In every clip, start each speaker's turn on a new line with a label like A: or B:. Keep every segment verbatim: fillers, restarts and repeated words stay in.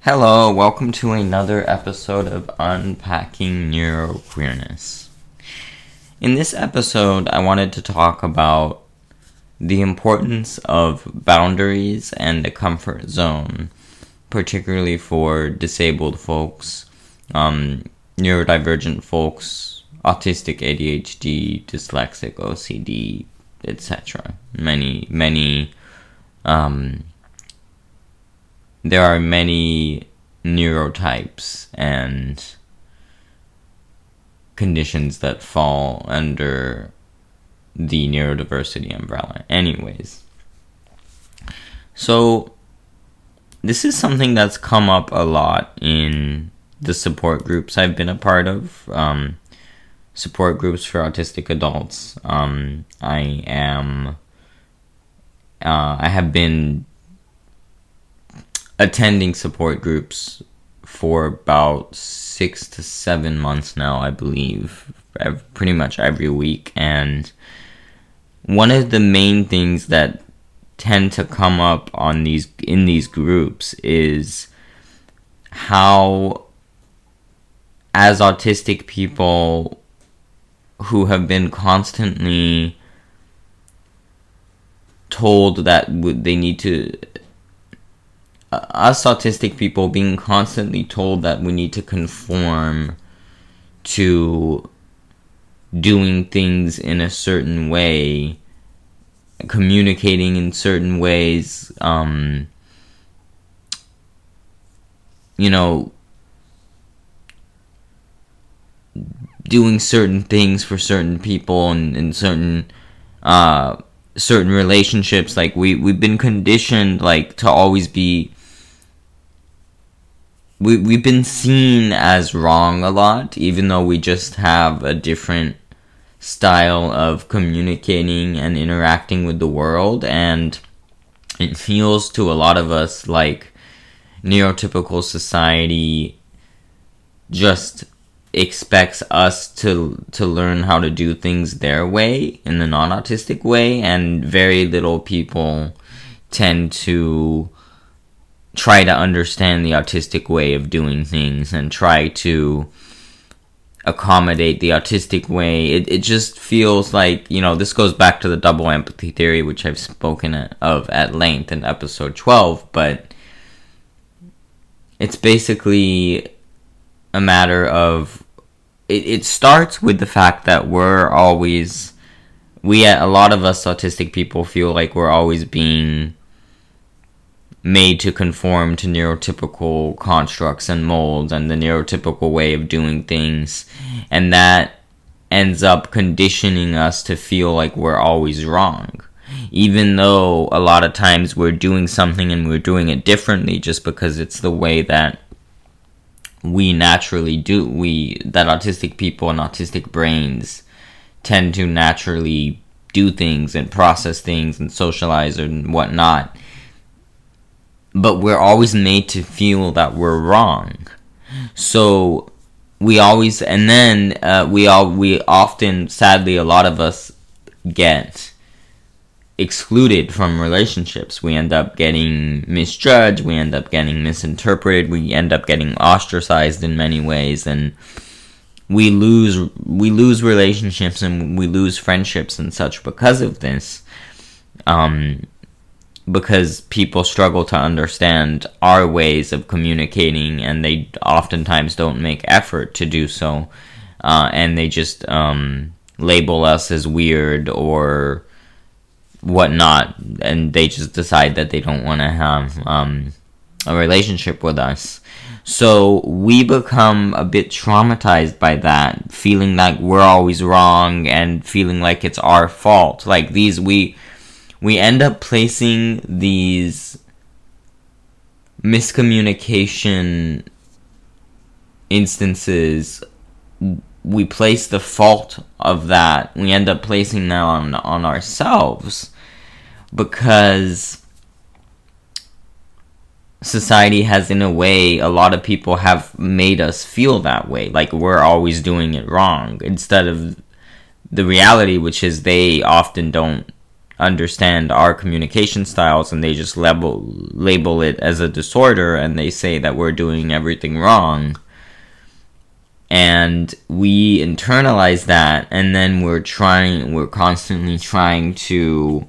A: Hello, welcome to another episode of Unpacking Neuroqueerness. In this episode, I wanted to talk about the importance of boundaries and a comfort zone, particularly for disabled folks, um, neurodivergent folks, autistic A D H D, dyslexic O C D, et cetera. Many, many, um... There are many neurotypes and conditions that fall under the neurodiversity umbrella. Anyways, so this is something that's come up a lot in the support groups I've been a part of. Um, support groups for autistic adults. Um, I am. Uh, I have been attending support groups for about six to seven months now, I believe, pretty much every week. And one of the main things that tend to come up on these in these groups is how, as autistic people who have been constantly told that they need to us autistic people being constantly told that we need to conform to doing things in a certain way, communicating in certain ways, um, you know, doing certain things for certain people and, and certain, uh, certain relationships. Like, we, we've been conditioned, like, to always be We, we've been seen as wrong a lot, even though we just have a different style of communicating and interacting with the world. And it feels to a lot of us like neurotypical society just expects us to to learn how to do things their way, in the non-autistic way, and very little people tend to try to understand the autistic way of doing things and try to accommodate the autistic way. It it just feels like, you know, this goes back to the double empathy theory, which I've spoken of at length in episode twelve, but it's basically a matter of, it, it starts with the fact that we're always, we, a lot of us autistic people feel like we're always being made to conform to neurotypical constructs and molds and the neurotypical way of doing things, and that ends up conditioning us to feel like we're always wrong, even though a lot of times we're doing something and we're doing it differently just because it's the way that we naturally do. We that autistic people and autistic brains tend to naturally do things and process things and socialize and whatnot. But we're always made to feel that we're wrong. So we always, and then uh, we all, we often, sadly, a lot of us get excluded from relationships. We end up getting misjudged. We end up getting misinterpreted. We end up getting ostracized in many ways, and we lose, we lose relationships and we lose friendships and such because of this. Um. Because people struggle to understand our ways of communicating, and they oftentimes don't make effort to do so, uh, and they just um, label us as weird or whatnot, and they just decide that they don't want to have um, a relationship with us. So we become a bit traumatized by that, feeling like we're always wrong and feeling like it's our fault. Like these, we... We end up placing these miscommunication instances, we place the fault of that, we end up placing that on, on ourselves, because society has, in a way, a lot of people have made us feel that way, like we're always doing it wrong, instead of the reality, which is they often don't understand our communication styles, and they just label label it as a disorder, and they say that we're doing everything wrong. And we internalize that, and then we're trying, we're constantly trying to,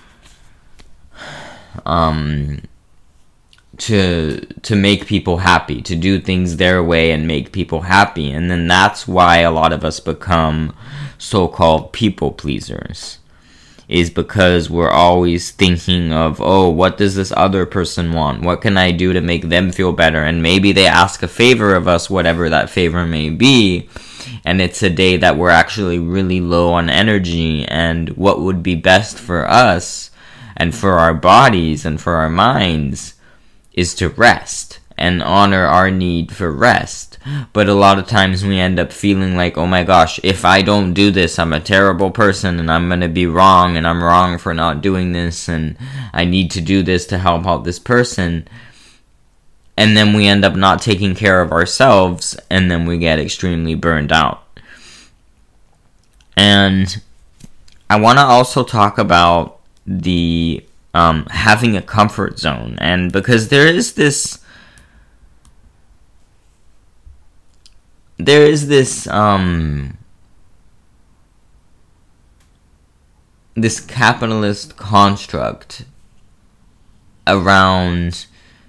A: um, to, to make people happy, to do things their way and make people happy. And then that's why a lot of us become so-called people pleasers. Is because we're always thinking of, oh, what does this other person want? What can I do to make them feel better? And maybe they ask a favor of us, whatever that favor may be, and it's a day that we're actually really low on energy, and what would be best for us and for our bodies and for our minds is to rest and honor our need for rest. But a lot of times we end up feeling like, oh my gosh, if I don't do this, I'm a terrible person, and I'm going to be wrong, and I'm wrong for not doing this, and I need to do this to help out this person. And then we end up not taking care of ourselves, and then we get extremely burned out. And I want to also talk about the um, having a comfort zone. And because there is this There is this, um, this capitalist construct around,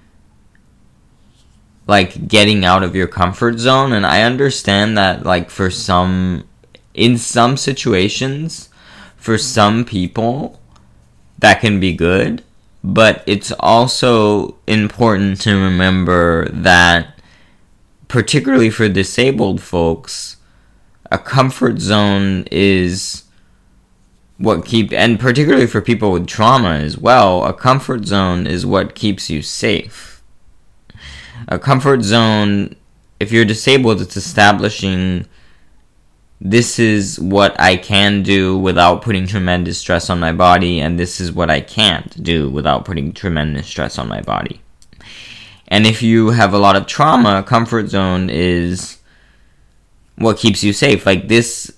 A: like, getting out of your comfort zone, and I understand that, like, for some, in some situations, for some people, that can be good, but it's also important to remember that particularly for disabled folks, a comfort zone is what keep, and particularly for people with trauma as well, a comfort zone is what keeps you safe. A comfort zone, if you're disabled, it's establishing this is what I can do without putting tremendous stress on my body, and this is what I can't do without putting tremendous stress on my body. And if you have a lot of trauma, comfort zone is what keeps you safe. Like, this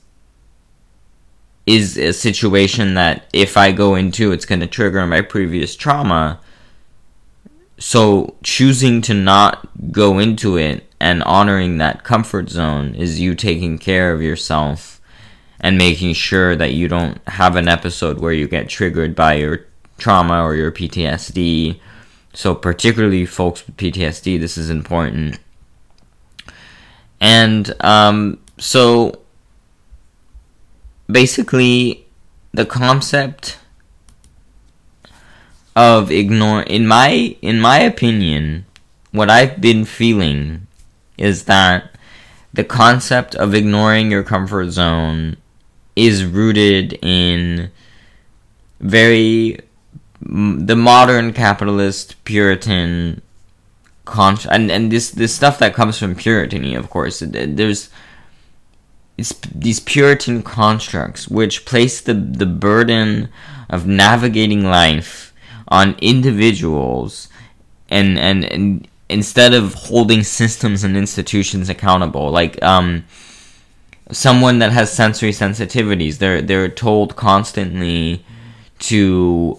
A: is a situation that if I go into, it's going to trigger my previous trauma. So choosing to not go into it and honoring that comfort zone is you taking care of yourself and making sure that you don't have an episode where you get triggered by your trauma or your P T S D. So particularly folks with P T S D, this is important. And um, so basically the concept of ignore, in my in my opinion, what I've been feeling is that the concept of ignoring your comfort zone is rooted in very the modern capitalist Puritan con- and and this this stuff that comes from Puritany, of course. There's it's these Puritan constructs which place the the burden of navigating life on individuals, and and, and instead of holding systems and institutions accountable, like um someone that has sensory sensitivities, they're they're told constantly to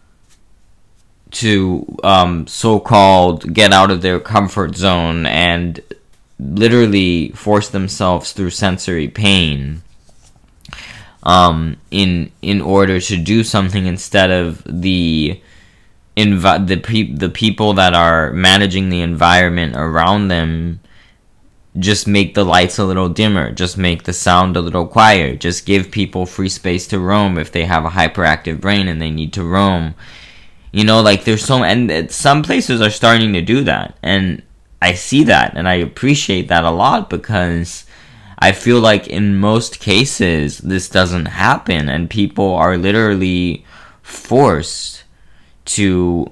A: to um, so-called get out of their comfort zone and literally force themselves through sensory pain um, in in order to do something, instead of the inv- the pe- the people that are managing the environment around them just make the lights a little dimmer, just make the sound a little quieter, just give people free space to roam if they have a hyperactive brain and they need to roam. You know, like, there's so, and some places are starting to do that, and I see that, and I appreciate that a lot, because I feel like in most cases, this doesn't happen, and people are literally forced to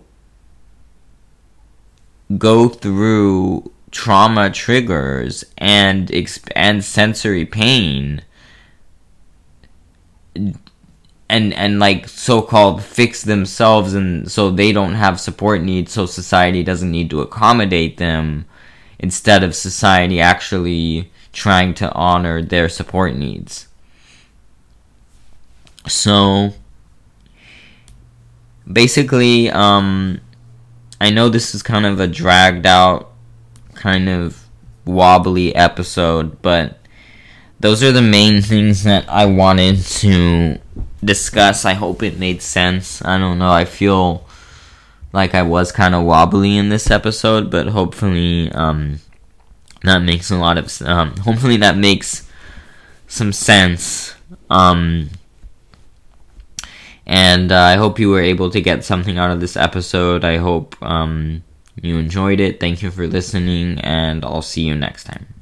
A: go through trauma triggers and exp- and sensory pain, and and like so-called fix themselves, and so they don't have support needs, so society doesn't need to accommodate them, instead of society actually trying to honor their support needs. So basically, um, I know this is kind of a dragged out, kind of wobbly episode, but those are the main things that I wanted to discuss. I hope it made sense. I don't know, I feel like I was kind of wobbly in this episode, but hopefully, um, that makes a lot of, um, hopefully that makes some sense. Um, and uh, I hope you were able to get something out of this episode. I hope, um, you enjoyed it. Thank you for listening, and I'll see you next time.